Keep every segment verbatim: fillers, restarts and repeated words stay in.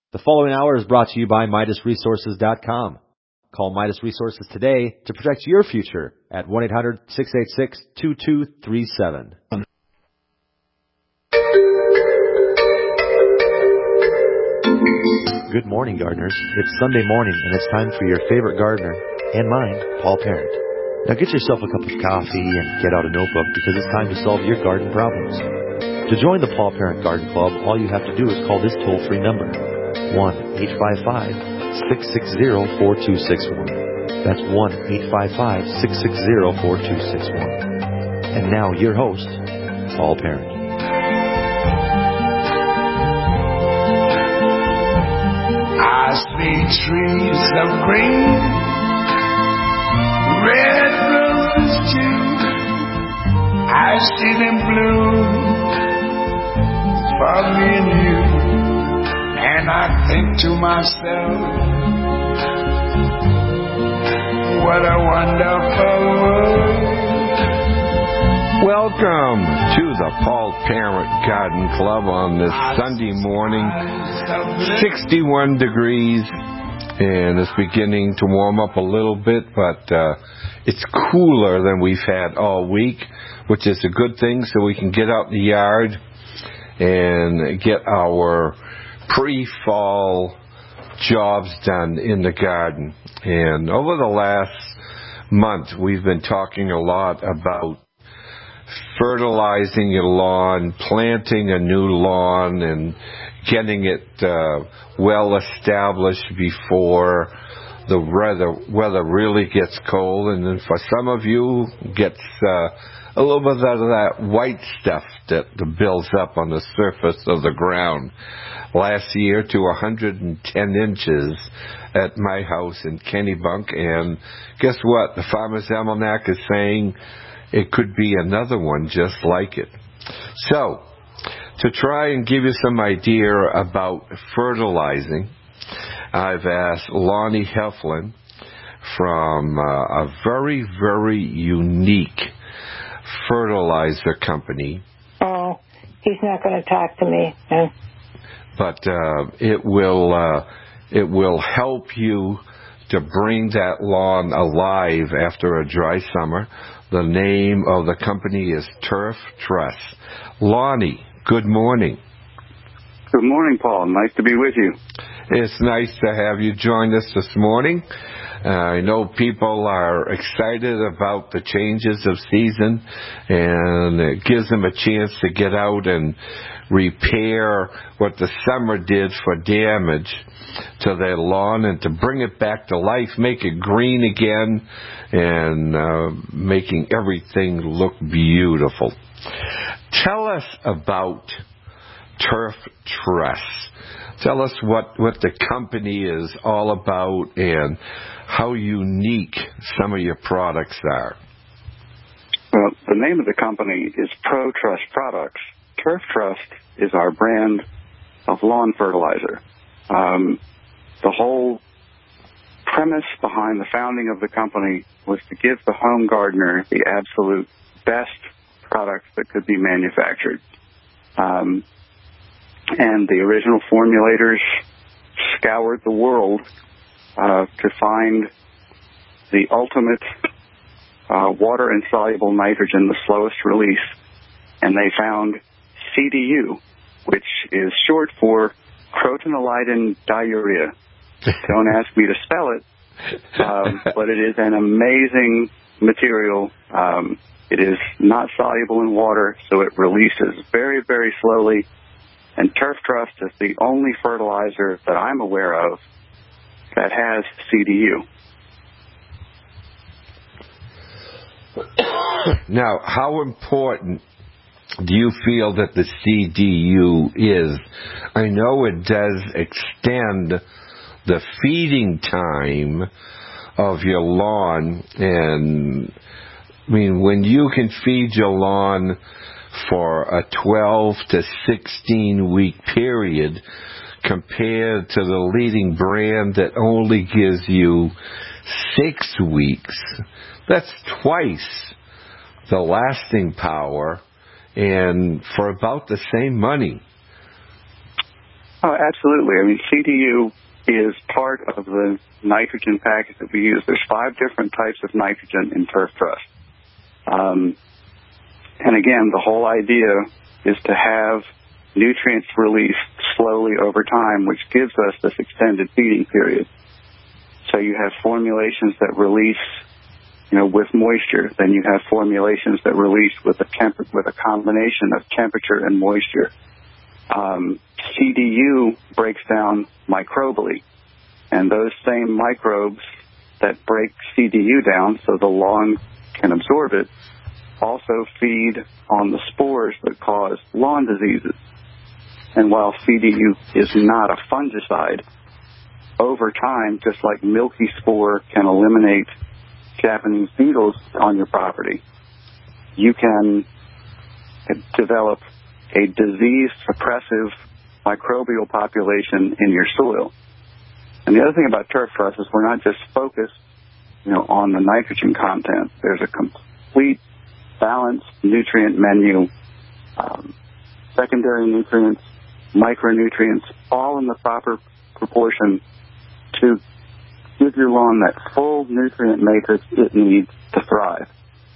The following hour is brought to you by Midas Resources dot com. Call Midas Resources today to protect your future at one eight hundred six eight six two two three seven. Good morning, gardeners. It's Sunday morning, and it's time for your favorite gardener, and mine, Paul Parent. Now get yourself a cup of coffee and get out a notebook because it's time to solve your garden problems. To join the Paul Parent Garden Club, all you have to do is call this toll-free number, one eight five five six six zero four two six one. That's one eight five five six six zero four two six one. And now your host, Paul Parent. I see trees of green, red roses too. I see them bloom for me and you. And I think to myself, what a wonderful world. Welcome to the Paul Parent Garden Club on this Sunday morning. sixty-one degrees, and it's beginning to warm up a little bit, but uh, it's cooler than we've had all week, which is a good thing, so we can get out in the yard and get our pre-fall jobs done in the garden. And over the last month, we've been talking a lot about fertilizing your lawn, planting a new lawn, and getting it uh, well established before the weather, weather really gets cold. And then for some of you, gets uh, a little bit of that white stuff that builds up on the surface of the ground. Last year to one hundred ten inches at my house in Kennebunk, and guess what? The Farmer's Almanac is saying it could be another one just like it. So, to try and give you some idea about fertilizing, I've asked Lonnie Heflin from uh, a very, very unique fertilizer company. Oh, he's not going to talk to me. Huh? But uh, it will uh, it will help you to bring that lawn alive after a dry summer. The name of the company is Turf Truss. Lonnie, good morning. Good morning, Paul. Nice to be with you. It's nice to have you join us this morning. Uh, I know people are excited about the changes of season, and it gives them a chance to get out and repair what the summer did for damage to their lawn and to bring it back to life, make it green again, and uh, making everything look beautiful. Tell us about Turf Truss. Tell us what, what the company is all about and how unique some of your products are. Well, the name of the company is Pro Trust Products. Turf Trust is our brand of lawn fertilizer. Um, the whole premise behind the founding of the company was to give the home gardener the absolute best products that could be manufactured. Um, and the original formulators scoured the world uh, to find the ultimate uh, water-insoluble nitrogen, the slowest release, and they found C D U, which is short for crotonolidin diurea. Don't ask me to spell it, um, but it is an amazing material. Um, it is not soluble in water, so it releases very, very slowly. And Turf Trust is the only fertilizer that I'm aware of that has C D U. Now, how important do you feel that the C D U is? I know it does extend the feeding time of your lawn, and I mean, when you can feed your lawn for a twelve to sixteen week period compared to the leading brand that only gives you six weeks, that's twice the lasting power and for about the same money. Oh, absolutely. I mean, C D U is part of the nitrogen package that we use. There's five different types of nitrogen in Turf Trust. Um, and again, the whole idea is to have nutrients released slowly over time, which gives us this extended feeding period. So you have formulations that release, you know, with moisture. Then you have formulations that release with a temp- with a combination of temperature and moisture. Um, C D U breaks down microbially, and those same microbes that break C D U down so the lawn can absorb it also feed on the spores that cause lawn diseases. And while C D U is not a fungicide, over time, just like milky spore can eliminate Japanese beetles on your property, you can develop a disease-suppressive microbial population in your soil. And the other thing about Turf Trust is we're not just focused, you know, on the nitrogen content. There's a complete balanced nutrient menu, um, secondary nutrients, micronutrients, all in the proper proportion to give your lawn that full nutrient matrix it needs to thrive.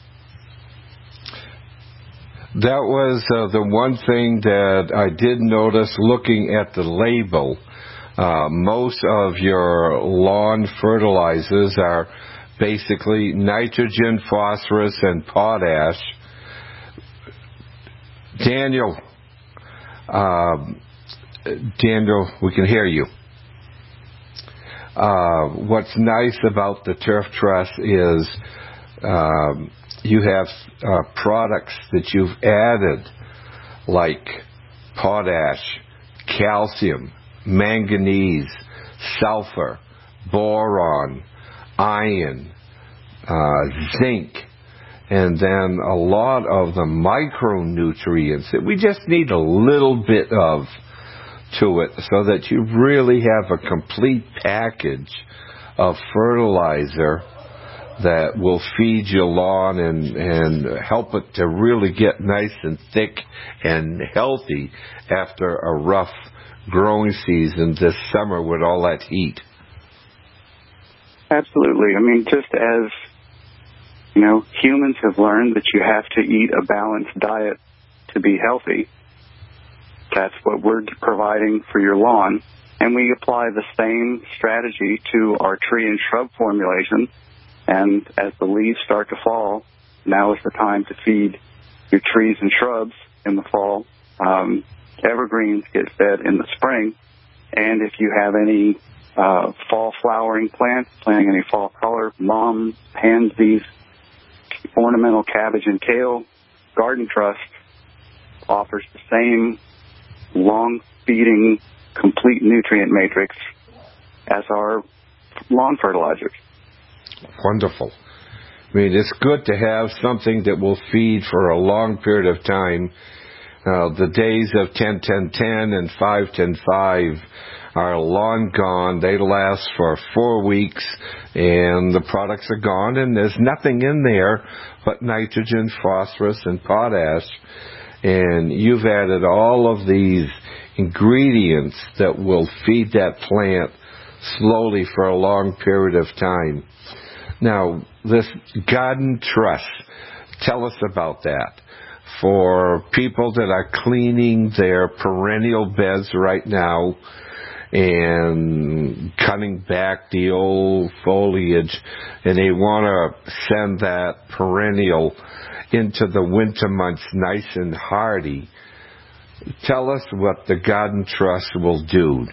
That was uh, the one thing that I did notice looking at the label. Uh, most of your lawn fertilizers are basically nitrogen, phosphorus, and potash. Daniel, um, Daniel, we can hear you. Uh, what's nice about the Turf Trust is um, you have uh, products that you've added like potash, calcium, manganese, sulfur, boron, iron, uh, zinc, and then a lot of the micronutrients that we just need a little bit of to it so that you really have a complete package of fertilizer that will feed your lawn and, and help it to really get nice and thick and healthy after a rough growing season this summer with all that heat. Absolutely. I mean, just as, you know, humans have learned that you have to eat a balanced diet to be healthy, that's what we're providing for your lawn. And we apply the same strategy to our tree and shrub formulation. And as the leaves start to fall, now is the time to feed your trees and shrubs in the fall. Um, evergreens get fed in the spring. And if you have any uh, fall flowering plants, planting any fall color, mums, pansies, ornamental cabbage and kale, Garden Trust offers the same long-feeding, complete nutrient matrix as our lawn fertilizers. Wonderful. I mean, it's good to have something that will feed for a long period of time. Uh, the days of ten ten ten and five ten five are long gone. They last for four weeks, and the products are gone, and there's nothing in there but nitrogen, phosphorus, and potash. And you've added all of these ingredients that will feed that plant slowly for a long period of time. Now, this Garden Trust, tell us about that. For people that are cleaning their perennial beds right now and cutting back the old foliage, and they want to send that perennial into the winter months nice and hardy, tell us what the Garden Trust will do.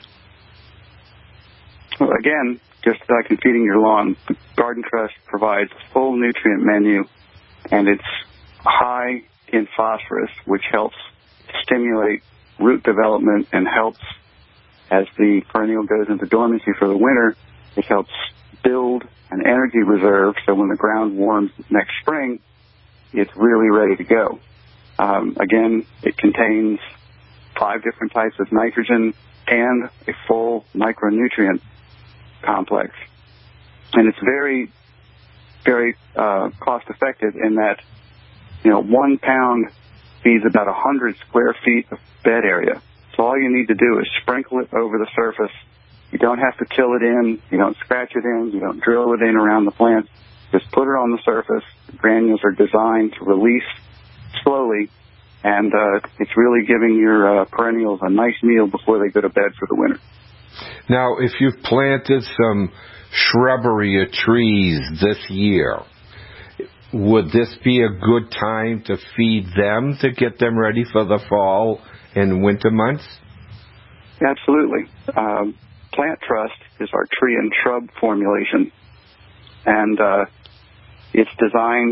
Well, again, just like in feeding your lawn, the Garden Trust provides a full nutrient menu, and it's high in phosphorus, which helps stimulate root development and helps, as the perennial goes into dormancy for the winter, it helps build an energy reserve so when the ground warms next spring, it's really ready to go. Um, again, it contains five different types of nitrogen and a full micronutrient complex. And it's very, very uh, cost-effective in that, you know, one pound feeds about one hundred square feet of bed area. So all you need to do is sprinkle it over the surface. You don't have to till it in. You don't scratch it in. You don't drill it in around the plant. Just put it on the surface. The granules are designed to release slowly, and uh, it's really giving your uh, perennials a nice meal before they go to bed for the winter. Now, if you've planted some shrubbery or trees this year, would this be a good time to feed them to get them ready for the fall and winter months? Absolutely. Um, Plant Trust is our tree and shrub formulation, and uh, it's designed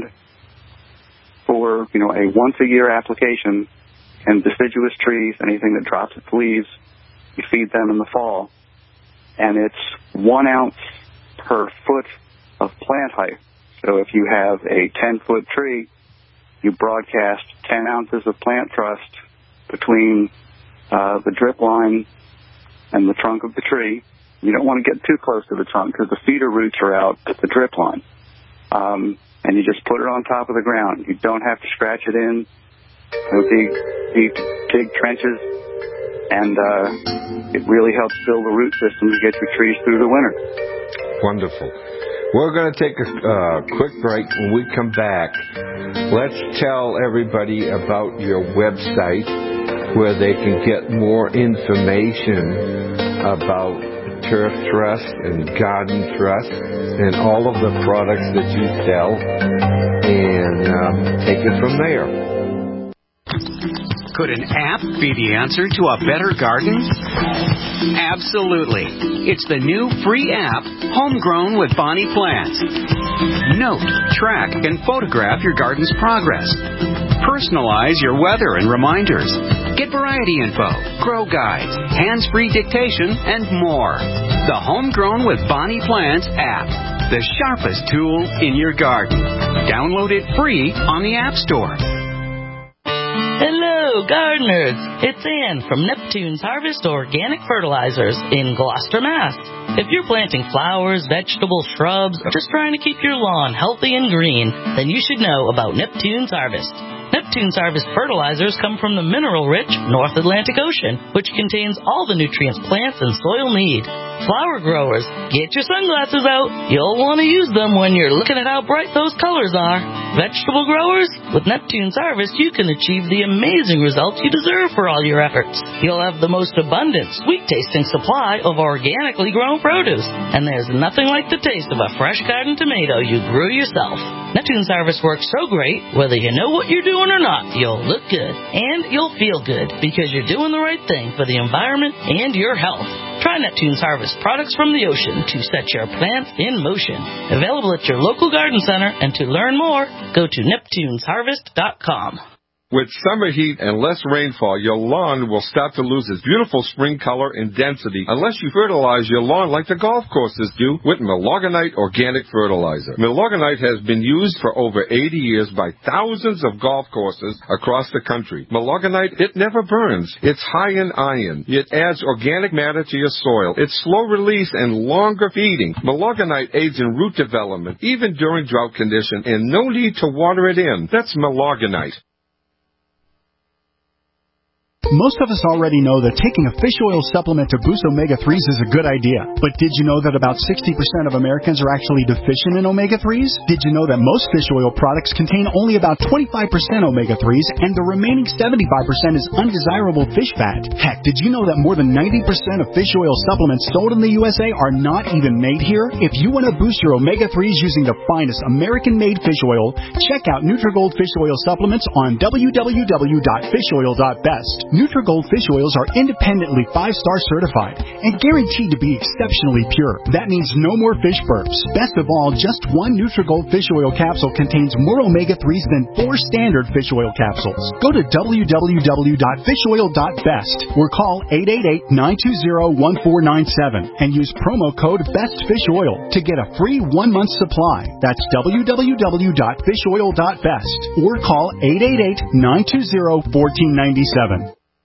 for, you know, a once-a-year application, and deciduous trees, anything that drops its leaves, you feed them in the fall, and it's one ounce per foot of plant height. So if you have a ten-foot tree, you broadcast ten ounces of Plant Trust between uh, the drip line and the trunk of the tree. You don't want to get too close to the trunk because the feeder roots are out at the drip line. Um, and you just put it on top of the ground. You don't have to scratch it in. No big, deep, big trenches. And uh, it really helps build the root system to get your trees through the winter. Wonderful. We're going to take a uh, quick break. When we come back, let's tell everybody about your website where they can get more information about Turf Trust and Garden Trust and all of the products that you sell, and um, take it from there. Could an app be the answer to a better garden? Absolutely. It's the new free app, Homegrown with Bonnie Plants. Note, track, and photograph your garden's progress. Personalize your weather and reminders. Get variety info, grow guides, hands-free dictation, and more. The Homegrown with Bonnie Plants app, the sharpest tool in your garden. Download it free on the App Store. Hello, gardeners. It's Ann from Neptune's Harvest Organic Fertilizers in Gloucester, Mass. If you're planting flowers, vegetables, shrubs, or just trying to keep your lawn healthy and green, then you should know about Neptune's Harvest. Neptune's Harvest fertilizers come from the mineral-rich North Atlantic Ocean, which contains all the nutrients plants and soil need. Flower growers, get your sunglasses out. You'll want to use them when you're looking at how bright those colors are. Vegetable growers, with Neptune's Harvest, you can achieve the amazing results you deserve for all your efforts. You'll have the most abundant, sweet-tasting supply of organically grown produce. And there's nothing like the taste of a fresh garden tomato you grew yourself. Neptune's Harvest works so great, whether you know what you're doing or not, you'll look good. And you'll feel good, because you're doing the right thing for the environment and your health. Try Neptune's Harvest products from the ocean to set your plants in motion. Available at your local garden center, and to learn more, go to neptunes harvest dot com. With summer heat and less rainfall, your lawn will start to lose its beautiful spring color and density unless you fertilize your lawn like the golf courses do with Milorganite Organic Fertilizer. Milorganite has been used for over eighty years by thousands of golf courses across the country. Milorganite, it never burns. It's high in iron. It adds organic matter to your soil. It's slow release and longer feeding. Milorganite aids in root development, even during drought conditions, and no need to water it in. That's Milorganite. Most of us already know that taking a fish oil supplement to boost omega threes is a good idea. But did you know that about sixty percent of Americans are actually deficient in omega threes? Did you know that most fish oil products contain only about twenty-five percent omega threes and the remaining seventy-five percent is undesirable fish fat? Heck, did you know that more than ninety percent of fish oil supplements sold in the U S A are not even made here? If you want to boost your omega threes using the finest American-made fish oil, check out Nutrigold Fish Oil Supplements on w w w dot fish oil dot best. Nutrigold fish oils are independently five-star certified and guaranteed to be exceptionally pure. That means no more fish burps. Best of all, just one Nutrigold fish oil capsule contains more omega threes than four standard fish oil capsules. Go to w w w dot fish oil dot best or call eight eight eight, nine two zero, one four nine seven and use promo code BESTFISHOIL to get a free one-month supply. That's w w w dot fish oil dot best or call eight eight eight, nine two zero, one four nine seven.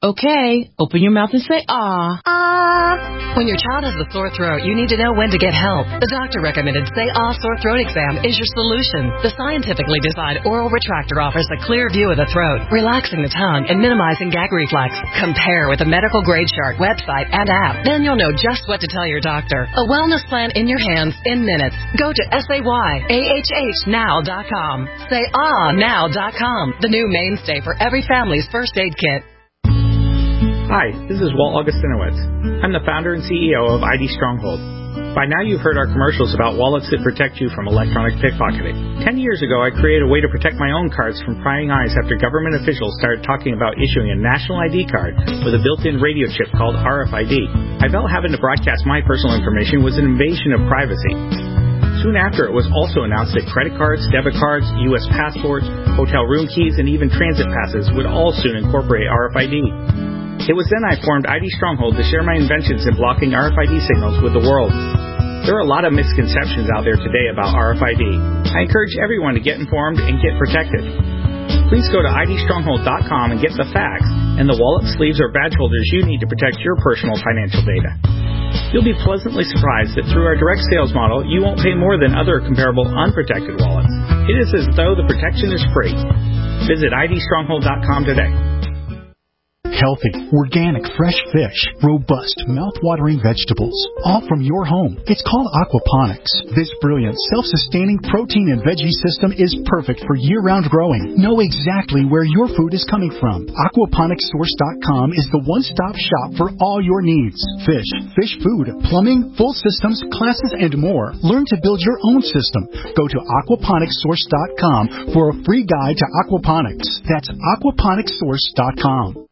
Okay, open your mouth and say ah. Ah. When your child has a sore throat, you need to know when to get help. The doctor recommended Say Ah Sore Throat Exam is your solution. The scientifically designed oral retractor offers a clear view of the throat, relaxing the tongue and minimizing gag reflex. Compare with the Medical Grade Chart website and app. Then you'll know just what to tell your doctor. A wellness plan in your hands in minutes. Go to S A Y A H H now dot com. Say ah now dot com, the new mainstay for every family's first aid kit. Hi, this is Walt Augustinowitz. I'm the founder and C E O of I D Stronghold. By now you've heard our commercials about wallets that protect you from electronic pickpocketing. Ten years ago, I created a way to protect my own cards from prying eyes after government officials started talking about issuing a national I D card with a built-in radio chip called R F I D. I felt having to broadcast my personal information was an invasion of privacy. Soon after, it was also announced that credit cards, debit cards, U S passports, hotel room keys, and even transit passes would all soon incorporate R F I D. It was then I formed I D Stronghold to share my inventions in blocking R F I D signals with the world. There are a lot of misconceptions out there today about R F I D. I encourage everyone to get informed and get protected. Please go to I D stronghold dot com and get the facts and the wallet, sleeves, or badge holders you need to protect your personal financial data. You'll be pleasantly surprised that through our direct sales model, you won't pay more than other comparable unprotected wallets. It is as though the protection is free. Visit I D stronghold dot com today. Healthy, organic, fresh fish, robust, mouth-watering vegetables, all from your home. It's called aquaponics. This brilliant, self-sustaining protein and veggie system is perfect for year-round growing. Know exactly where your food is coming from. aquaponics source dot com is the one-stop shop for all your needs. Fish, fish food, plumbing, full systems, classes, and more. Learn to build your own system. Go to aquaponics source dot com for a free guide to aquaponics. That's aquaponics source dot com.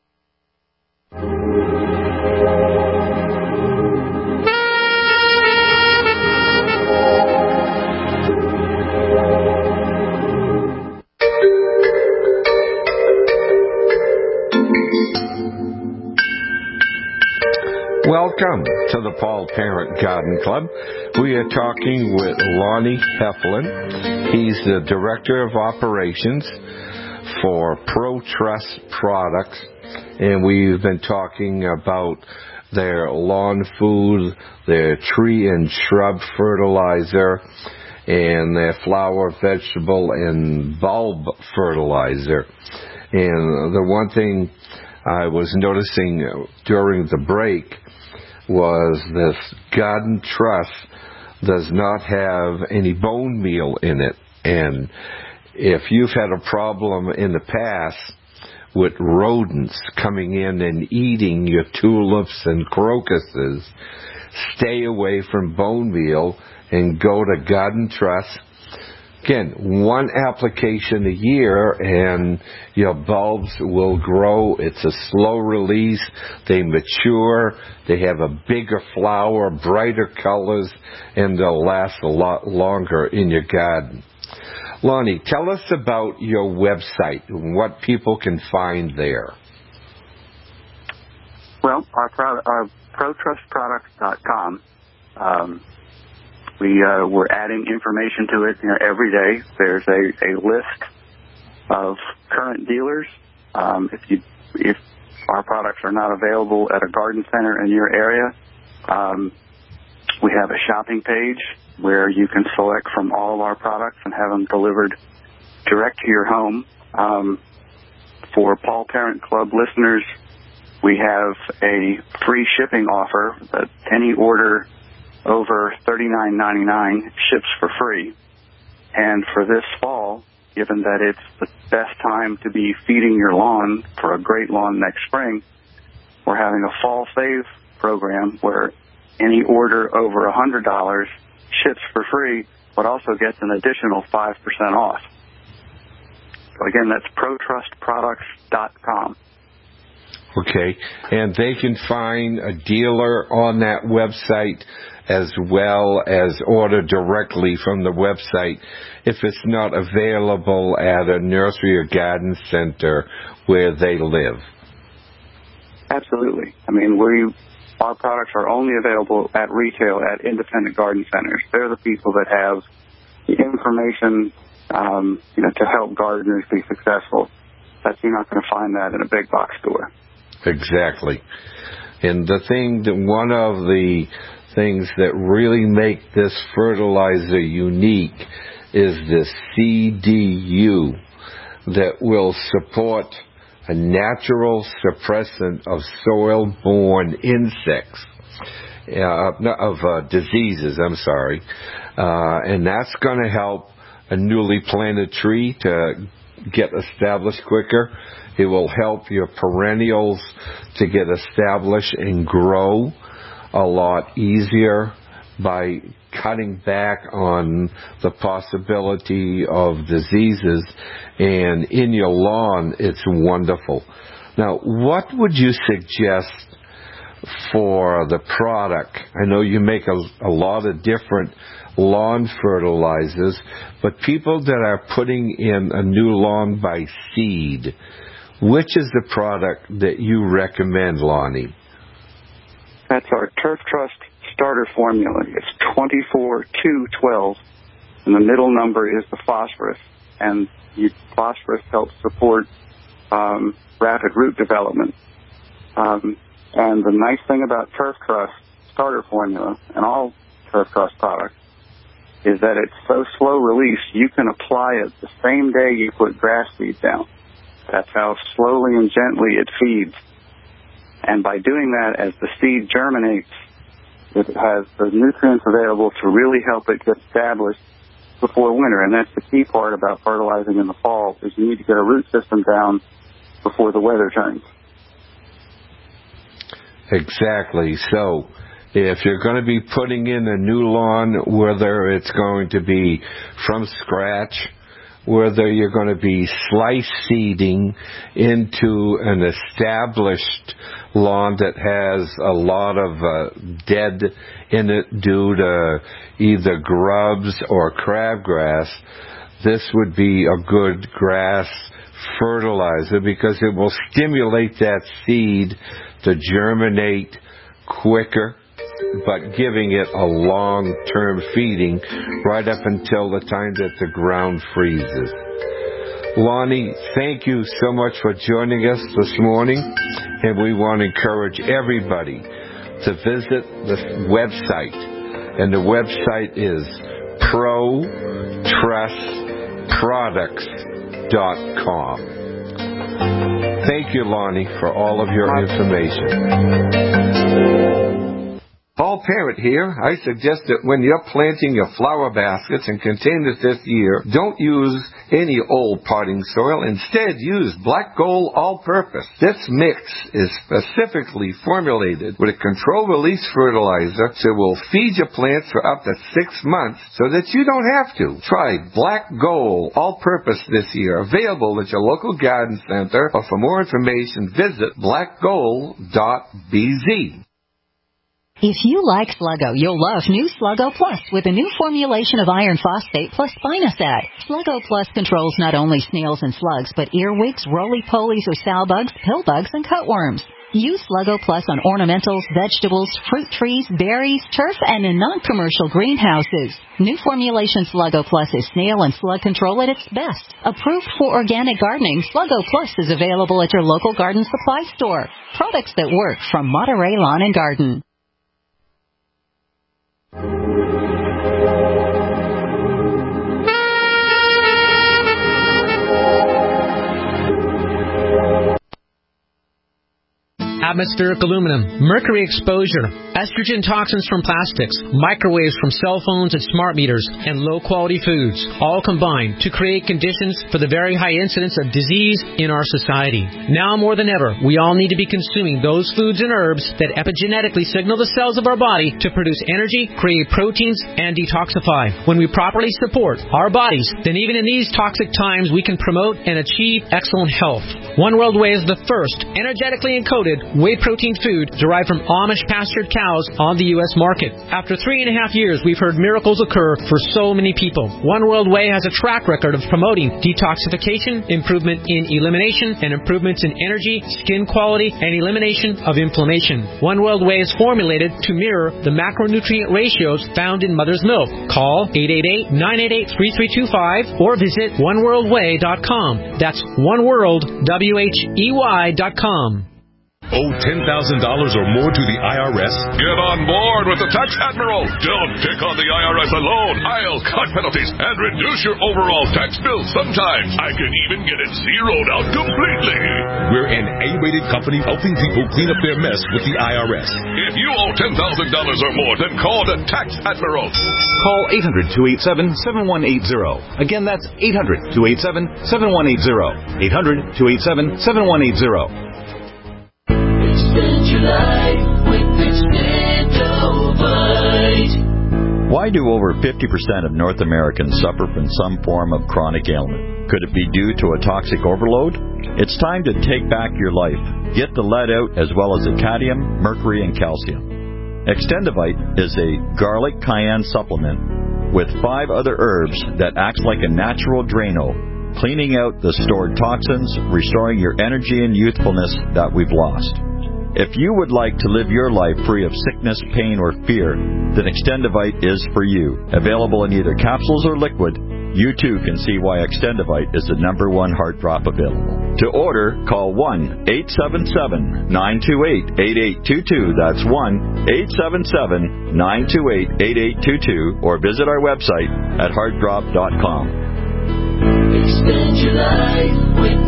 Welcome to the Paul Parent Garden Club. We are talking with Lonnie Heflin. He's the Director of Operations for ProTrust Products, and we've been talking about their lawn food, their tree and shrub fertilizer, and their flower, vegetable, and bulb fertilizer. And the one thing I was noticing during the break was this Garden Trust does not have any bone meal in it. And if you've had a problem in the past with rodents coming in and eating your tulips and crocuses, stay away from bone meal and go to Garden Trust. Again, one application a year and your bulbs will grow. It's a slow release. They mature. They have a bigger flower, brighter colors, and they'll last a lot longer in your garden. Lonnie, tell us about your website and what people can find there. Well, our, pro- our pro trust products dot com. Um, We, uh, we're adding information to it, you know, every day. There's a, a list of current dealers. Um, if you, if our products are not available at a garden center in your area, um, we have a shopping page where you can select from all of our products and have them delivered direct to your home. Um, for Paul Parent Club listeners, we have a free shipping offer that any order over thirty-nine ninety-nine ships for free. And for this fall, given that it's the best time to be feeding your lawn for a great lawn next spring, we're having a fall save program where any order over one hundred dollars ships for free, but also gets an additional five percent off. So again, that's pro trust products dot com. Okay, and they can find a dealer on that website as well as order directly from the website if it's not available at a nursery or garden center where they live. Absolutely. I mean, we, our products are only available at retail at independent garden centers. They're the people that have the information, um, you know, to help gardeners be successful. That's, you're not going to find that in a big box store. Exactly. And the thing that one of the things that really make this fertilizer unique is this C D U that will support a natural suppressant of soil-borne insects, uh, of uh, diseases, I'm sorry. Uh, and that's going to help a newly planted tree to get established quicker. It will help your perennials to get established and grow a lot easier by cutting back on the possibility of diseases. And in your lawn, it's wonderful. Now, what would you suggest for the product? I know you make a, a lot of different lawn fertilizers, but people that are putting in a new lawn by seed, which is the product that you recommend, Lonnie? That's our Turf Trust starter formula. It's twenty-four two twelve, and the middle number is the phosphorus. And the phosphorus helps support um, rapid root development. Um, and the nice thing about Turf Trust starter formula and all Turf Trust products is that it's so slow release, you can apply it the same day you put grass seed down. That's how slowly and gently it feeds. And by doing that, as the seed germinates, it has the nutrients available to really help it get established before winter. And that's the key part about fertilizing in the fall, is you need to get a root system down before the weather turns. Exactly. So if you're going to be putting in a new lawn, whether it's going to be from scratch, whether you're going to be slice seeding into an established lawn that has a lot of uh, dead in it due to either grubs or crabgrass, this would be a good grass fertilizer because it will stimulate that seed to germinate quicker, but giving it a long-term feeding right up until the time that the ground freezes. Lonnie, thank you so much for joining us this morning, and we want to encourage everybody to visit the website, and the website is pro trust products dot com. Thank you, Lonnie, for all of your information. Paul Parrott here. I suggest that when you're planting your flower baskets and containers this year, don't use any old potting soil. Instead, use Black Gold All-Purpose. This mix is specifically formulated with a controlled-release fertilizer, so it will feed your plants for up to six months so that you don't have to. Try Black Gold All-Purpose this year. Available at your local garden center, or for more information, visit black gold dot b z. If you like Sluggo, you'll love new Sluggo Plus with a new formulation of iron phosphate plus spinosad. Sluggo Plus controls not only snails and slugs, but earwigs, roly-polies or sow bugs, pill bugs, and cutworms. Use Sluggo Plus on ornamentals, vegetables, fruit trees, berries, turf, and in non-commercial greenhouses. New formulation Sluggo Plus is snail and slug control at its best. Approved for organic gardening, Sluggo Plus is available at your local garden supply store. Products that work from Monterey Lawn and Garden. Atmospheric aluminum, mercury exposure, estrogen toxins from plastics, microwaves from cell phones and smart meters, and low-quality foods, all combine to create conditions for the very high incidence of disease in our society. Now more than ever, we all need to be consuming those foods and herbs that epigenetically signal the cells of our body to produce energy, create proteins, and detoxify. When we properly support our bodies, then even in these toxic times, we can promote and achieve excellent health. One World Whey is the first energetically encoded whey protein food derived from Amish pastured cows on the U S market. After three and a half years, we've heard miracles occur for so many people. One World Whey has a track record of promoting detoxification, improvement in elimination, and improvements in energy, skin quality, and elimination of inflammation. One World Whey is formulated to mirror the macronutrient ratios found in mother's milk. Call eight eight eight, nine eight eight, three three two five or visit one world way dot com. That's one world, W H E Y dot com. Owe ten thousand dollars or more to the I R S? Get on board with the Tax Admiral. Don't take on the I R S alone. I'll cut penalties and reduce your overall tax bill. Sometimes I can even get it zeroed out completely. We're an A-rated company helping people clean up their mess with the I R S. If you owe ten thousand dollars or more, then call the Tax Admiral. Call eight hundred, two eight seven, seven one eight zero. Again, that's eight hundred, two eight seven, seven one eight zero. eight hundred, two eight seven, seven one eight zero. Extend your life with Extendovite. Why do over fifty percent of North Americans suffer from some form of chronic ailment? Could it be due to a toxic overload? It's time to take back your life. Get the lead out as well as the cadmium, mercury, and calcium. Extendovite is a garlic cayenne supplement with five other herbs that acts like a natural Drano, cleaning out the stored toxins, restoring your energy and youthfulness that we've lost. If you would like to live your life free of sickness, pain, or fear, then Extendovite is for you. Available in either capsules or liquid, you too can see why Extendovite is the number one heart drop available. To order, call one eight seven seven, nine two eight, eight eight two two. That's one eight seven seven, nine two eight, eight eight two two, or visit our website at heart drop dot com. Extend your life with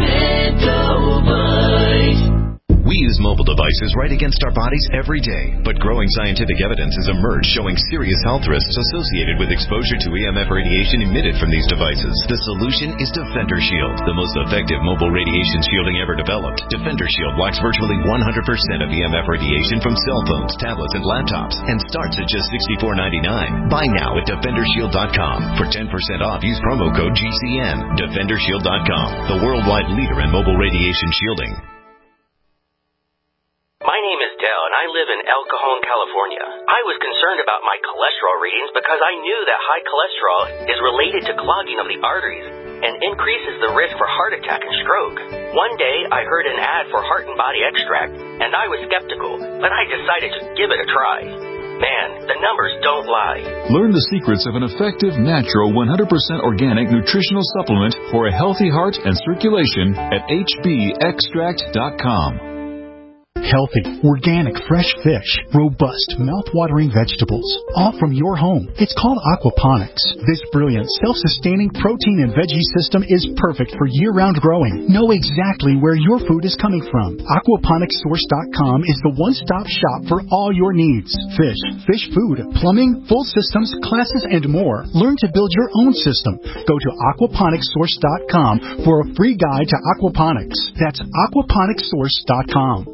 Extendovite. We use mobile devices right against our bodies every day, but growing scientific evidence has emerged showing serious health risks associated with exposure to E M F radiation emitted from these devices. The solution is Defender Shield, the most effective mobile radiation shielding ever developed. Defender Shield blocks virtually one hundred percent of E M F radiation from cell phones, tablets, and laptops, and starts at just sixty-four ninety-nine. Buy now at defender shield dot com. For ten percent off, use promo code G C N. defender shield dot com, the worldwide leader in mobile radiation shielding. My name is Dell, and I live in El Cajon, California. I was concerned about my cholesterol readings because I knew that high cholesterol is related to clogging of the arteries and increases the risk for heart attack and stroke. One day, I heard an ad for Heart and Body Extract, and I was skeptical, but I decided to give it a try. Man, the numbers don't lie. Learn the secrets of an effective, natural, one hundred percent organic nutritional supplement for a healthy heart and circulation at H B extract dot com. Healthy, organic, fresh fish, robust, mouth-watering vegetables, all from your home. It's called aquaponics. This brilliant, self-sustaining protein and veggie system is perfect for year-round growing. Know exactly where your food is coming from. aquaponics source dot com is the one-stop shop for all your needs. Fish, fish food, plumbing, full systems, classes, and more. Learn to build your own system. Go to aquaponics source dot com for a free guide to aquaponics. That's aquaponics source dot com.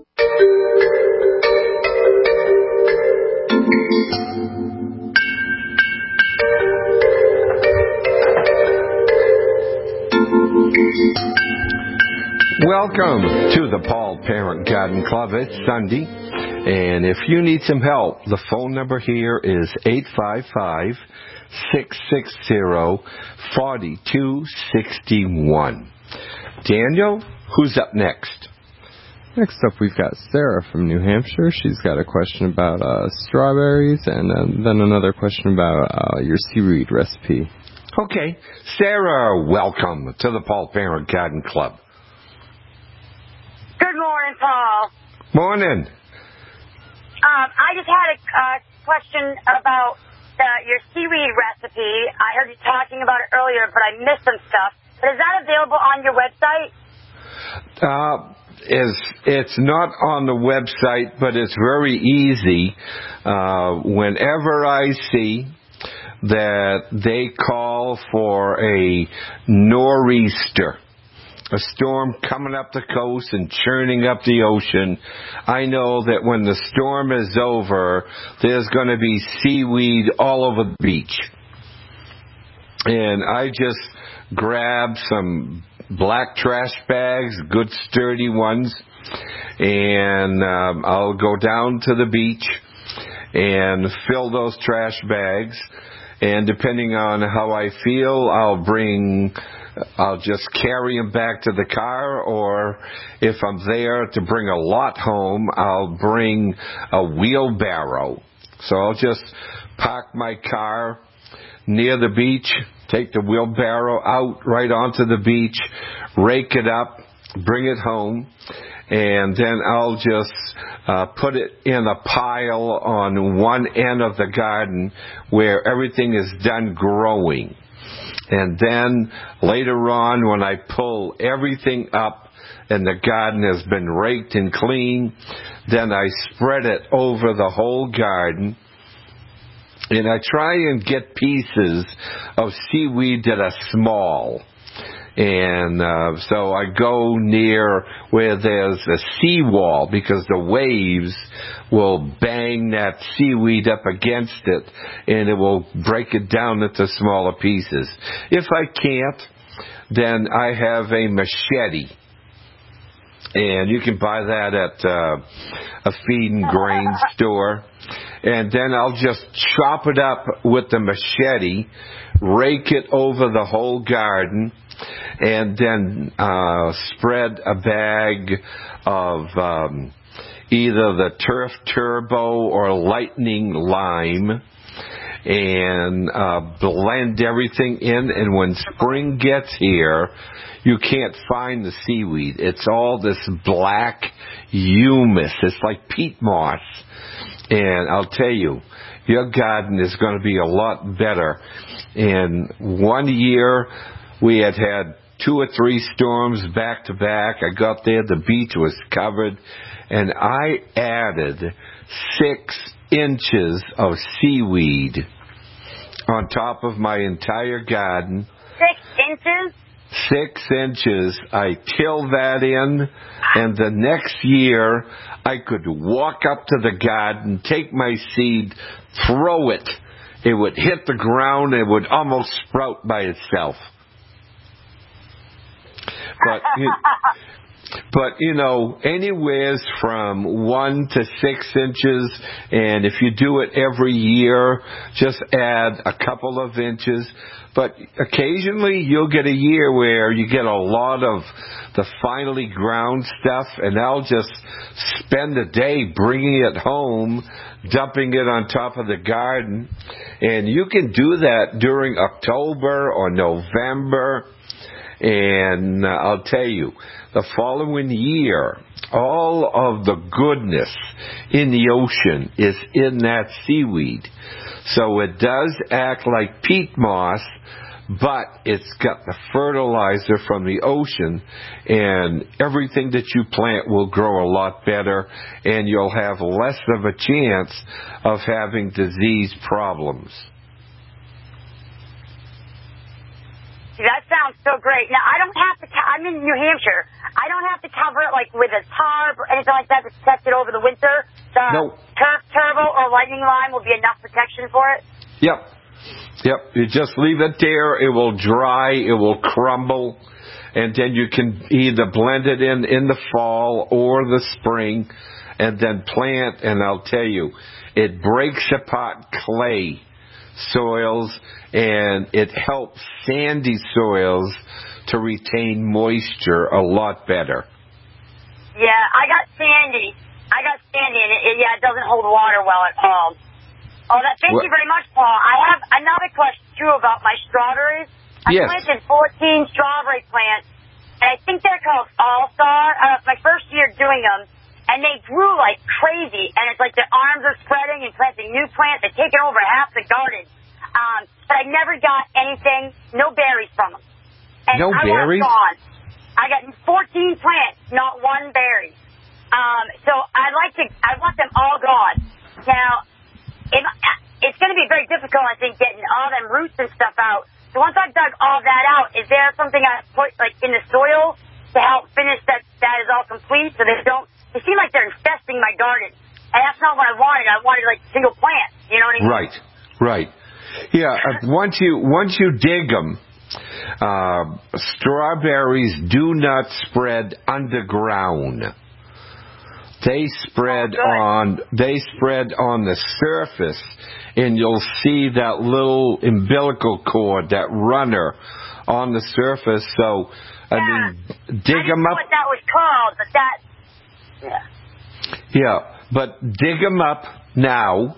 Welcome to the Paul Parent Garden Club. It's Sunday, and if you need some help, the phone number here is eight five five, six six zero, four two six one. Daniel, who's up next? Next up, we've got Sarah from New Hampshire. She's got a question about uh, strawberries, and uh, then another question about uh, your seaweed recipe. Okay. Sarah, welcome to the Paul Parent Garden Club. Good morning, Paul. Morning. Um, I just had a uh, question about uh, your seaweed recipe. I heard you talking about it earlier, but I missed some stuff. But is that available on your website? Uh, is it's not on the website, but it's very easy. Uh, whenever I see that they call for a nor'easter, a storm coming up the coast and churning up the ocean, I know that when the storm is over, there's going to be seaweed all over the beach. And I just grab some black trash bags, good sturdy ones, and um, I'll go down to the beach and fill those trash bags. And depending on how I feel, I'll bring... I'll just carry them back to the car, or if I'm there to bring a lot home, I'll bring a wheelbarrow. So I'll just park my car near the beach, take the wheelbarrow out right onto the beach, rake it up, bring it home, and then I'll just uh, put it in a pile on one end of the garden where everything is done growing. And then later on, when I pull everything up and the garden has been raked and clean, then I spread it over the whole garden. And I try and get pieces of seaweed that are small. And uh, so I go near where there's a seawall, because the waves will bang that seaweed up against it and it will break it down into smaller pieces. If I can't, then I have a machete. And you can buy that at uh, a feed and grain store. And then I'll just chop it up with the machete, rake it over the whole garden, and then uh, spread a bag of um, either the Turf Turbo or Lightning Lime, and uh, blend everything in. And when spring gets here, you can't find the seaweed. It's all this black humus. It's like peat moss. And I'll tell you, your garden is going to be a lot better. And one year, we had had two or three storms back to back. I got there, the beach was covered, and I added six inches of seaweed on top of my entire garden. Six inches? Six inches. I tilled that in, and the next year I could walk up to the garden, take my seed, throw it. It would hit the ground, it would almost sprout by itself. But you, but you know, anywheres from one to six inches, and if you do it every year, just add a couple of inches. But occasionally you'll get a year where you get a lot of the finely ground stuff, and I'll just spend the day bringing it home, dumping it on top of the garden. And you can do that during October or November. And uh, I'll tell you, the following year, all of the goodness in the ocean is in that seaweed. So it does act like peat moss, but it's got the fertilizer from the ocean, and everything that you plant will grow a lot better, and you'll have less of a chance of having disease problems. That sounds so great. Now, I don't have to, co- I'm in New Hampshire. I don't have to cover it, like, with a tarp or anything like that to protect it over the winter. The no. Turf Turbo or Lightning Lime will be enough protection for it? Yep. Yep. You just leave it there. It will dry. It will crumble. And then you can either blend it in in the fall or the spring and then plant. And I'll tell you, it breaks apart clay soils, and it helps sandy soils to retain moisture a lot better. Yeah, I got sandy. I got sandy, and it, it, yeah, it doesn't hold water well at all. Oh, that, thank what? you very much, Paul. I have another question, too, about my strawberries. I yes. planted fourteen strawberry plants, and I think they're called All-Star. Uh, it's my first year doing them, and they grew like crazy, and it's like their arms are spreading and planting new plants. They're taking over half the garden. Um, but I never got anything, no berries from them. And no I berries? Want them gone. I got fourteen plants, not one berry. Um, so I'd like to, I want them all gone. Now, if, it's going to be very difficult, I think, getting all them roots and stuff out. So once I've dug all that out, is there something I put, like, in the soil to help finish that, that is all complete so they don't, they seem like they're infesting my garden. And that's not what I wanted. I wanted, like, single plants. You know what I mean? Right, right. Yeah, uh, once you once you dig them, uh, strawberries do not spread underground. They spread oh, on they spread on the surface, and you'll see that little umbilical cord, that runner, on the surface. So, I yeah. mean, dig I didn't them know up. what that was called, but that, yeah. Yeah, but dig them up now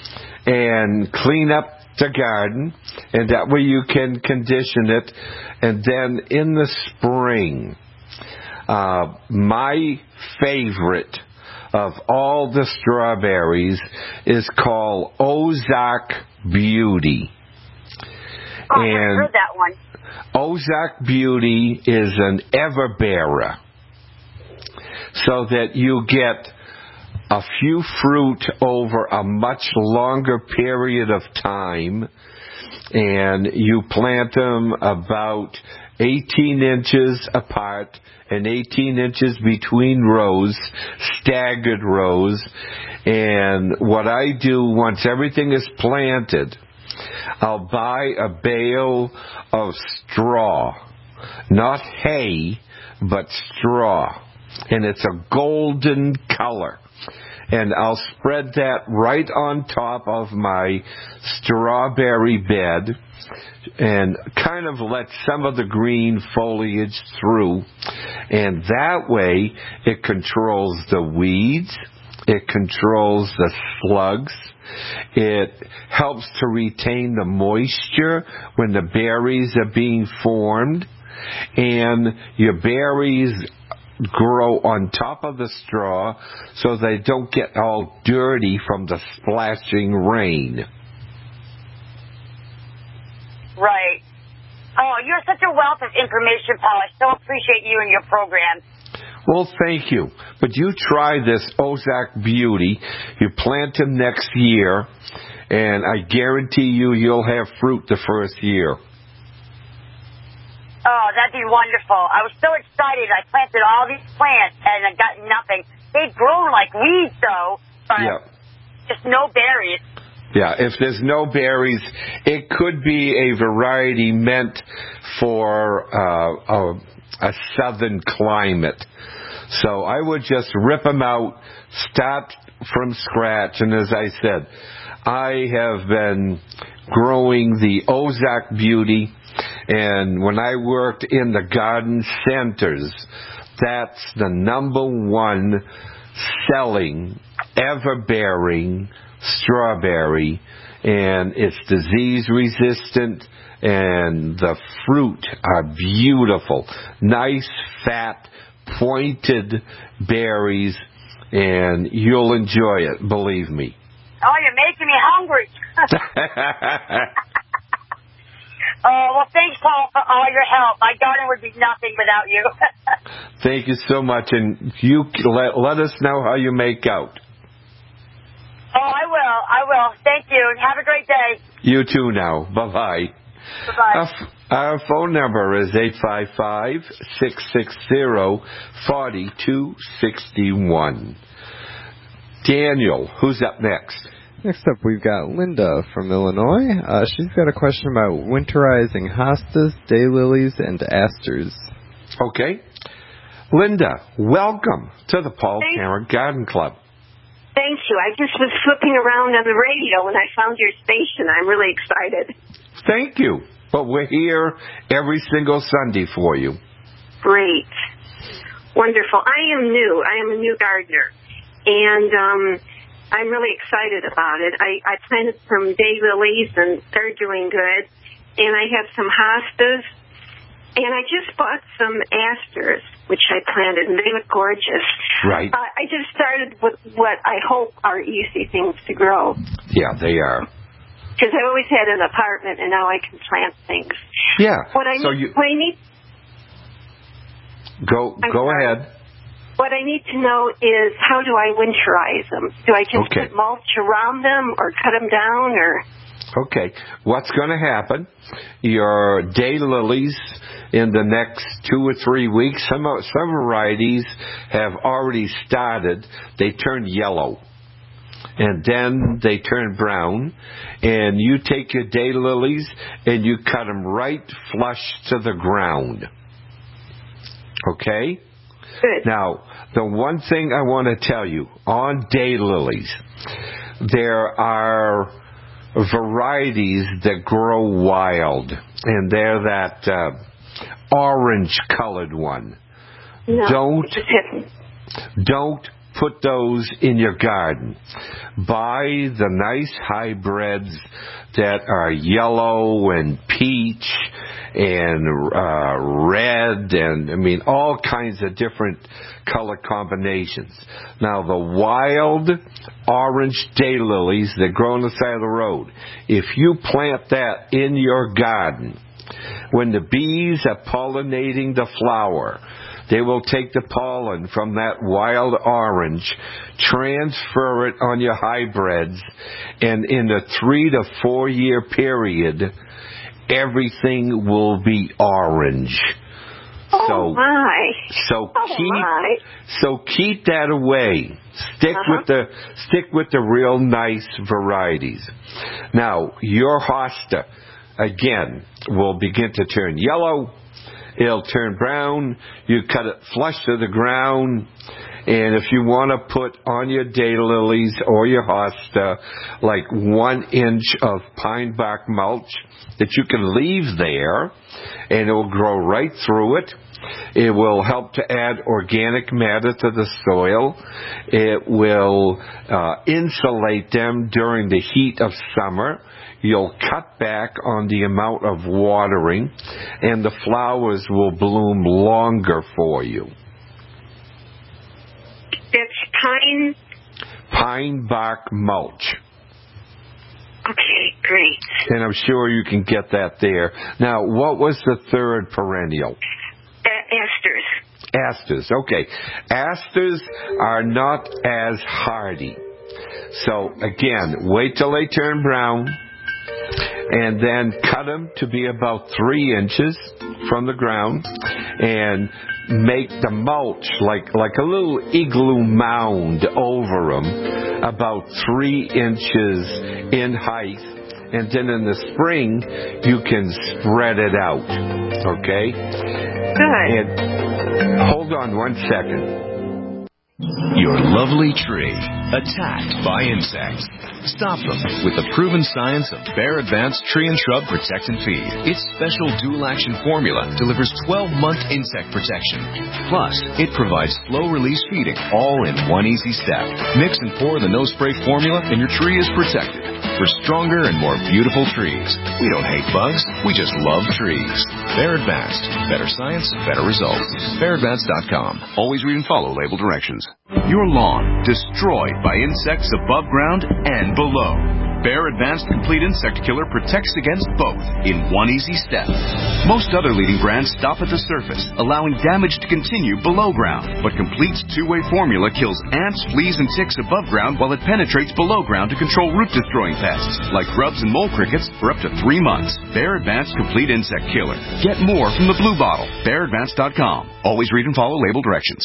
and clean up the garden, and that way you can condition it. And then in the spring, uh, my favorite of all the strawberries is called Ozark Beauty. Oh, and I heard that one. Ozark Beauty is an everbearer, so that you get a few fruit over a much longer period of time, and you plant them about eighteen inches apart and eighteen inches between rows, staggered rows. And what I do once everything is planted, I'll buy a bale of straw, not hay, but straw, and it's a golden color. And I'll spread that right on top of my strawberry bed and kind of let some of the green foliage through. And that way it controls the weeds, it controls the slugs, it helps to retain the moisture when the berries are being formed, and your berries grow on top of the straw so they don't get all dirty from the splashing rain. Right. Oh, you're such a wealth of information, Paul. I so appreciate you and your program. Well, thank you. But you try this Ozark Beauty. You plant them next year, and I guarantee you you'll have fruit the first year. Oh, that'd be wonderful. I was so excited. I planted all these plants, and I got nothing. They've grown like weeds, though, but yeah. just no berries. Yeah, if there's no berries, it could be a variety meant for uh, a, a southern climate. So I would just rip them out, start from scratch. And as I said, I have been growing the Ozark Beauty, and when I worked in the garden centers, that's the number one selling, ever-bearing strawberry, and it's disease resistant, and the fruit are beautiful, nice, fat, pointed berries, and you'll enjoy it, believe me. Oh, you're making me hungry. Oh, well, thanks, Paul, for all your help. My garden would be nothing without you. Thank you so much, and you let, let us know how you make out. Oh, I will. I will. Thank you, and have a great day. You too now. Bye-bye. Bye-bye. Our, our phone number is eight five five, six six zero, four two six one. Daniel, who's up next? Next up, we've got Linda from Illinois. Uh, she's got a question about winterizing hostas, daylilies, and asters. Okay. Linda, welcome to the Paul Thanks. Cameron Garden Club. Thank you. I just was flipping around on the radio when I found your station. I'm really excited. Thank you. But we're here every single Sunday for you. Great. Wonderful. I am new. I am a new gardener. And um, I'm really excited about it. I, I planted some daylilies, and they're doing good. And I have some hostas. And I just bought some asters, which I planted, and they look gorgeous. Right. Uh, I just started with what I hope are easy things to grow. Yeah, they are. Because I always had an apartment, and now I can plant things. Yeah. What I so need, you what I need, go I'm go sorry. ahead. What I need to know is how do I winterize them? Do I just Okay. put mulch around them, or cut them down, or? Okay. What's going to happen? Your daylilies in the next two or three weeks, some some varieties have already started. They turn yellow, and then they turn brown. And you take your daylilies and you cut them right flush to the ground. Okay? Good. Now, the one thing I want to tell you on daylilies, there are varieties that grow wild, and they're that uh, orange-colored one. No, Don't don't put those in your garden. Buy the nice hybrids that are yellow and peach and uh, red, and I mean all kinds of different color combinations. Now the wild orange daylilies that grow on the side of the road, if you plant that in your garden, when the bees are pollinating the flower, they will take the pollen from that wild orange, transfer it on your hybrids, and in a three to four year period, everything will be orange. Oh so, my! So oh keep my. so keep that away. Stick uh-huh. with the stick with the real nice varieties. Now your hosta again will begin to turn yellow. It'll turn brown. You cut it flush to the ground. And if you want to put on your daylilies or your hosta like one inch of pine bark mulch that you can leave there, and it will grow right through it. It will help to add organic matter to the soil. It will uh, insulate them during the heat of summer. You'll cut back on the amount of watering, and the flowers will bloom longer for you. It's pine? Pine bark mulch. Okay, great. And I'm sure you can get that there. Now, what was the third perennial? Uh, asters. Asters, okay. Asters are not as hardy. So, again, wait till they turn brown, and then cut them to be about three inches from the ground, and make the mulch like like a little igloo mound over them, about three inches in height, and then in the spring you can spread it out. Okay? Good. And hold on one second. Your lovely tree attacked by insects. Stop them with the proven science of Bayer Advanced Tree and Shrub Protect and Feed. Its special dual-action formula delivers twelve-month insect protection. Plus, it provides slow-release feeding, all in one easy step. Mix and pour the no spray formula, and your tree is protected. For stronger and more beautiful trees. We don't hate bugs, we just love trees. Bayer Advanced. Better science, better results. Bayer Advanced dot com. Always read and follow label directions. Your lawn destroyed by insects above ground and below. Bayer Advanced Complete Insect Killer protects against both in one easy step. Most other leading brands stop at the surface, allowing damage to continue below ground. But Complete's two-way formula kills ants, fleas, and ticks above ground while it penetrates below ground to control root-destroying pests like grubs and mole crickets for up to three months. Bayer Advanced Complete Insect Killer. Get more from the blue bottle. Bayer Advanced dot com. Always read and follow label directions.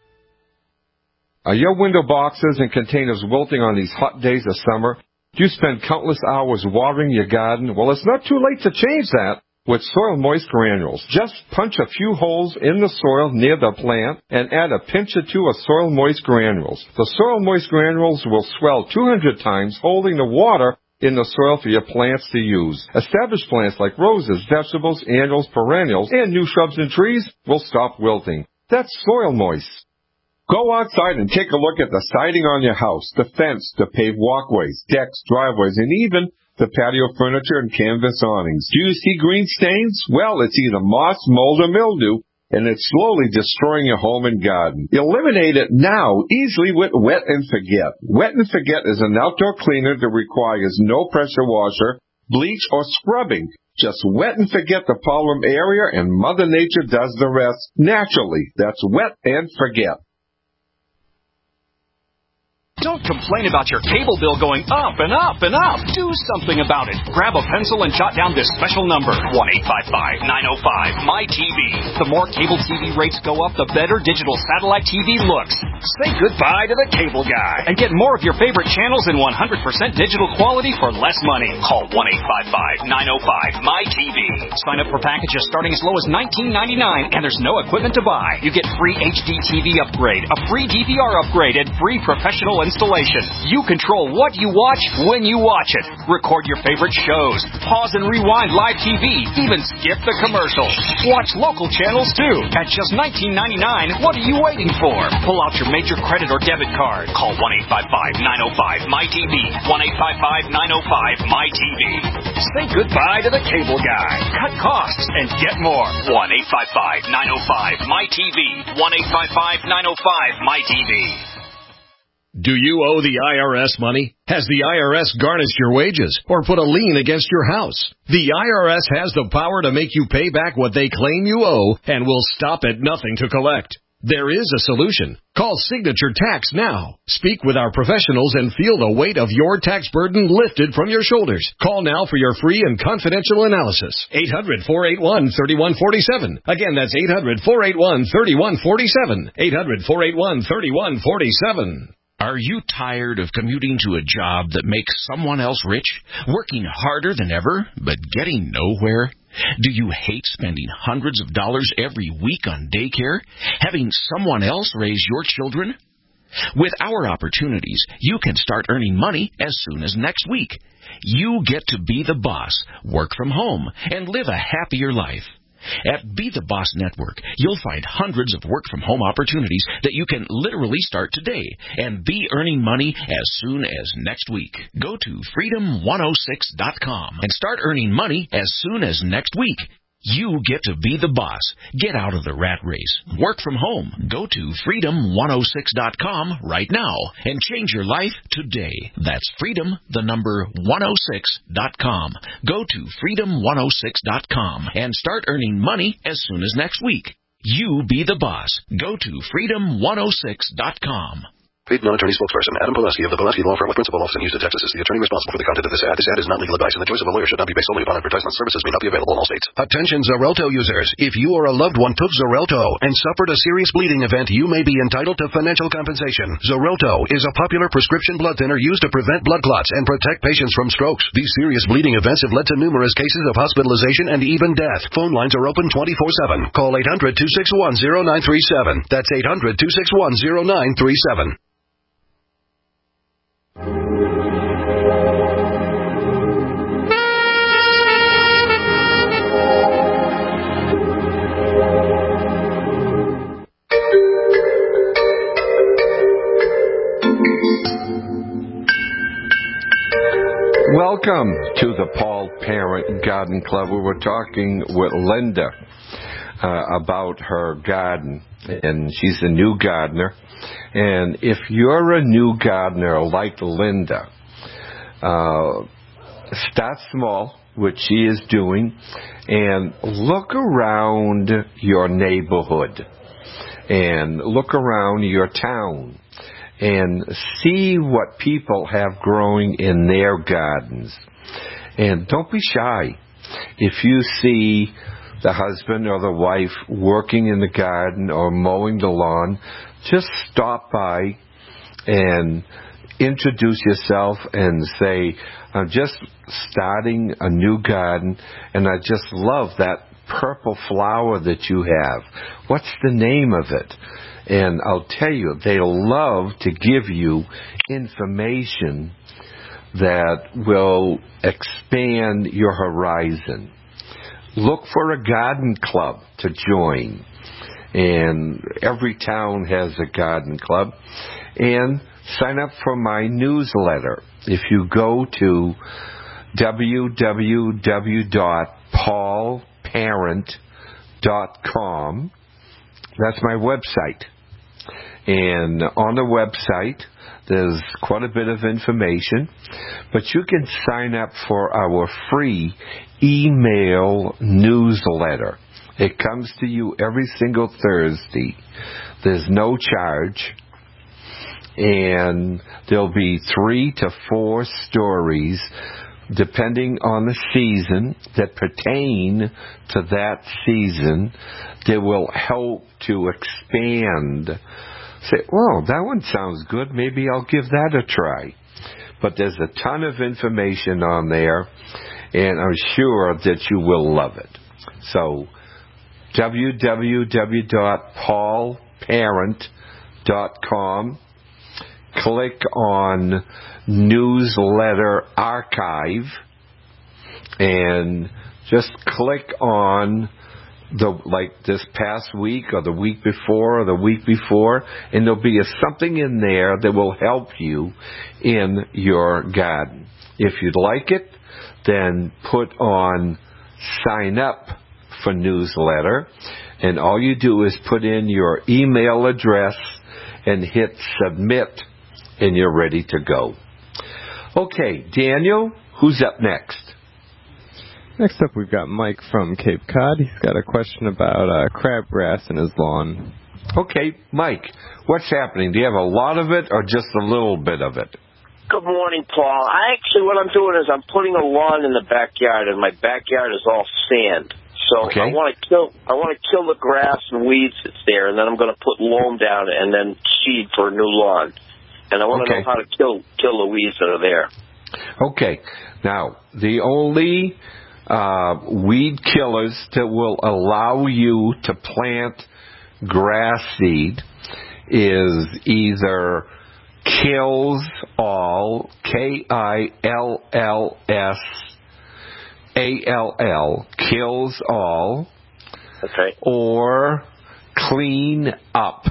Are your window boxes and containers wilting on these hot days of summer? Do you spend countless hours watering your garden? Well, it's not too late to change that with Soil Moist Granules. Just punch a few holes in the soil near the plant and add a pinch or two of Soil Moist Granules. The Soil Moist Granules will swell two hundred times, holding the water in the soil for your plants to use. Established plants like roses, vegetables, annuals, perennials, and new shrubs and trees will stop wilting. That's Soil Moist. Go outside and take a look at the siding on your house, the fence, the paved walkways, decks, driveways, and even the patio furniture and canvas awnings. Do you see green stains? Well, it's either moss, mold, or mildew, and it's slowly destroying your home and garden. Eliminate it now easily with Wet and Forget. Wet and Forget is an outdoor cleaner that requires no pressure washer, bleach, or scrubbing. Just wet and forget the problem area, and Mother Nature does the rest naturally. That's Wet and Forget. Don't complain about your cable bill going up and up and up. Do something about it. Grab a pencil and jot down this special number, one eight five five, nine oh five, M Y T V. The more cable T V rates go up, the better digital satellite T V looks. Say goodbye to the cable guy and get more of your favorite channels in one hundred percent digital quality for less money. Call one eight five five, nine oh five, M Y T V. Sign up for packages starting as low as nineteen ninety-nine, and there's no equipment to buy. You get free H D T V upgrade, a free D V R upgrade, and free professional and installation. You control what you watch when you watch it. Record your favorite shows. Pause and rewind live T V. Even skip the commercials. Watch local channels too. At just nineteen ninety-nine dollars, what are you waiting for? Pull out your major credit or debit card. Call one eight five five, nine oh five, M Y T V. one eight five five, nine oh five, M Y T V. Say goodbye to the cable guy. Cut costs and get more. one eight five five, nine oh five, M Y T V. one eight five five, nine oh five, M Y T V. Do you owe the I R S money? Has the I R S garnished your wages or put a lien against your house? The I R S has the power to make you pay back what they claim you owe and will stop at nothing to collect. There is a solution. Call Signature Tax now. Speak with our professionals and feel the weight of your tax burden lifted from your shoulders. Call now for your free and confidential analysis. eight hundred, four eight one, three one four seven. Again, that's eight hundred, four eight one, three one four seven. eight hundred, four eight one, three one four seven. Are you tired of commuting to a job that makes someone else rich, working harder than ever, but getting nowhere? Do you hate spending hundreds of dollars every week on daycare, having someone else raise your children? With our opportunities, you can start earning money as soon as next week. You get to be the boss, work from home, and live a happier life. At Be the Boss Network, you'll find hundreds of work-from-home opportunities that you can literally start today and be earning money as soon as next week. Go to freedom one oh six dot com and start earning money as soon as next week. You get to be the boss. Get out of the rat race. Work from home. Go to freedom one oh six dot com right now and change your life today. That's freedom, the number one oh six dot com. Go to freedom one oh six dot com and start earning money as soon as next week. You be the boss. Go to freedom one oh six dot com. Paid non-attorney spokesperson Adam Pulaski of the Pulaski Law Firm with principal office in Houston, Texas is the attorney responsible for the content of this ad. This ad is not legal advice, and the choice of a lawyer should not be based solely upon advertisement. Services may not be available in all states. Attention Xarelto users. If you or a loved one took Xarelto and suffered a serious bleeding event, you may be entitled to financial compensation. Xarelto is a popular prescription blood thinner used to prevent blood clots and protect patients from strokes. These serious bleeding events have led to numerous cases of hospitalization and even death. Phone lines are open twenty-four seven. Call eight hundred, two six one, zero nine three seven. That's eight hundred, two six one, zero nine three seven. Welcome to the Paul Parent Garden Club, where we're talking with Linda uh, about her garden, and she's a new gardener. And if you're a new gardener like Linda, uh, start small, which she is doing, and look around your neighborhood and look around your town and see what people have growing in their gardens. And don't be shy. If you see the husband or the wife working in the garden or mowing the lawn, just stop by and introduce yourself and say, I'm just starting a new garden and I just love that purple flower that you have. What's the name of it? And I'll tell you, they love to give you information that will expand your horizon. Look for a garden club to join. And every town has a garden club. And sign up for my newsletter. If you go to w w w dot paul parent dot com, that's my website. And on the website, there's quite a bit of information, but you can sign up for our free email newsletter. It comes to you every single Thursday. There's no charge, and there'll be three to four stories, depending on the season, that pertain to that season, that will help to expand. Say, well, that one sounds good. Maybe I'll give that a try. But there's a ton of information on there, and I'm sure that you will love it. So, w w w dot paul parent dot com. click on Newsletter Archive and just click on the like this past week or the week before or the week before, and there'll be a, something in there that will help you in your garden. If you'd like it, then put on sign up for newsletter, and all you do is put in your email address and hit submit, and you're ready to go. Okay, Daniel, who's up next? Next up, we've got Mike from Cape Cod. He's got a question about uh, crabgrass in his lawn. Okay, Mike, what's happening? Do you have a lot of it or just a little bit of it? Good morning, Paul. I actually, what I'm doing is I'm putting a lawn in the backyard, and my backyard is all sand. So okay. I want to kill, I want to kill the grass and weeds that's there, and then I'm going to put loam down and then seed for a new lawn. And I want to okay. know how to kill kill the weeds that are there. Okay. Now, the only uh, weed killers that will allow you to plant grass seed is either Kills All, K I L L S A L L, Kills All, okay. or Clean Up,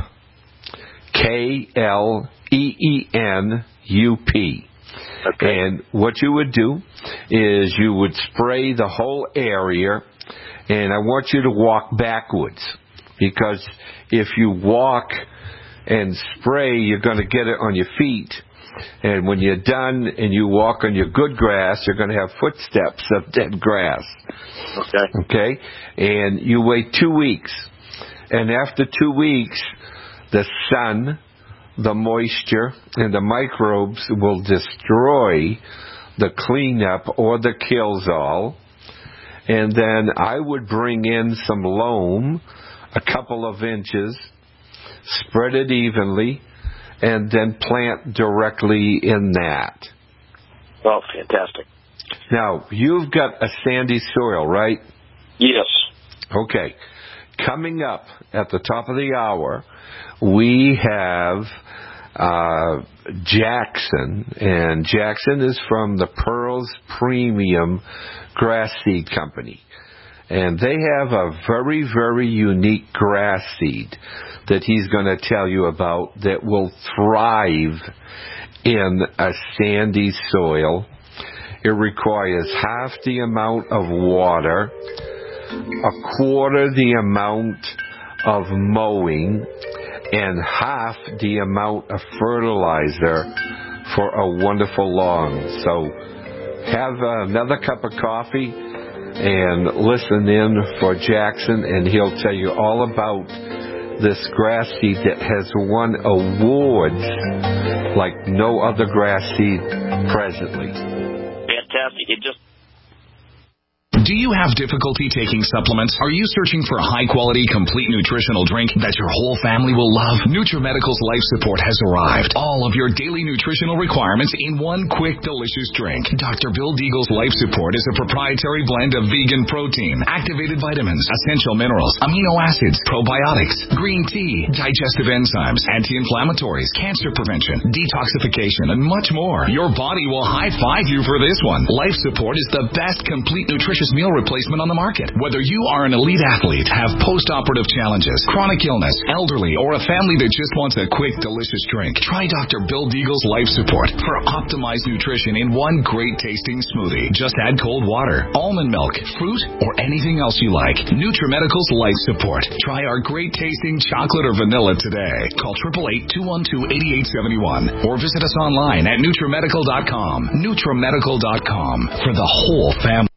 K L E E N U P. Okay. And what you would do is you would spray the whole area, and I want you to walk backwards, because if you walk and spray, you're going to get it on your feet. And when you're done and you walk on your good grass, you're going to have footsteps of dead grass. Okay. Okay? And you wait two weeks. And after two weeks, the sun, the moisture, and the microbes will destroy the cleanup or the kills all. And then I would bring in some loam, a couple of inches, spread it evenly, and then plant directly in that. Oh, fantastic. Now, you've got a sandy soil, right? Yes. Okay. Coming up at the top of the hour, we have uh, Jackson, and Jackson is from the Pearls Premium Grass Seed Company. And they have a very, very unique grass seed that he's going to tell you about that will thrive in a sandy soil. It requires half the amount of water, a quarter the amount of mowing, and half the amount of fertilizer for a wonderful lawn. So have another cup of coffee and listen in for Jackson, and he'll tell you all about this grass seed that has won awards like no other grass seed presently. Fantastic. It just Do you have difficulty taking supplements? Are you searching for a high-quality, complete nutritional drink that your whole family will love? NutriMedical's Life Support has arrived. All of your daily nutritional requirements in one quick, delicious drink. Doctor Bill Deagle's Life Support is a proprietary blend of vegan protein, activated vitamins, essential minerals, amino acids, probiotics, green tea, digestive enzymes, anti-inflammatories, cancer prevention, detoxification, and much more. Your body will high-five you for this one. Life Support is the best complete nutritious meal replacement on the market. Whether you are an elite athlete, have post-operative challenges, chronic illness, elderly, or a family that just wants a quick, delicious drink, try Doctor Bill Deagle's Life Support for optimized nutrition in one great-tasting smoothie. Just add cold water, almond milk, fruit, or anything else you like. NutriMedical's Life Support. Try our great-tasting chocolate or vanilla today. Call eight eight eight, two one two, eight eight seven one or visit us online at NutriMedical dot com. NutriMedical dot com for the whole family.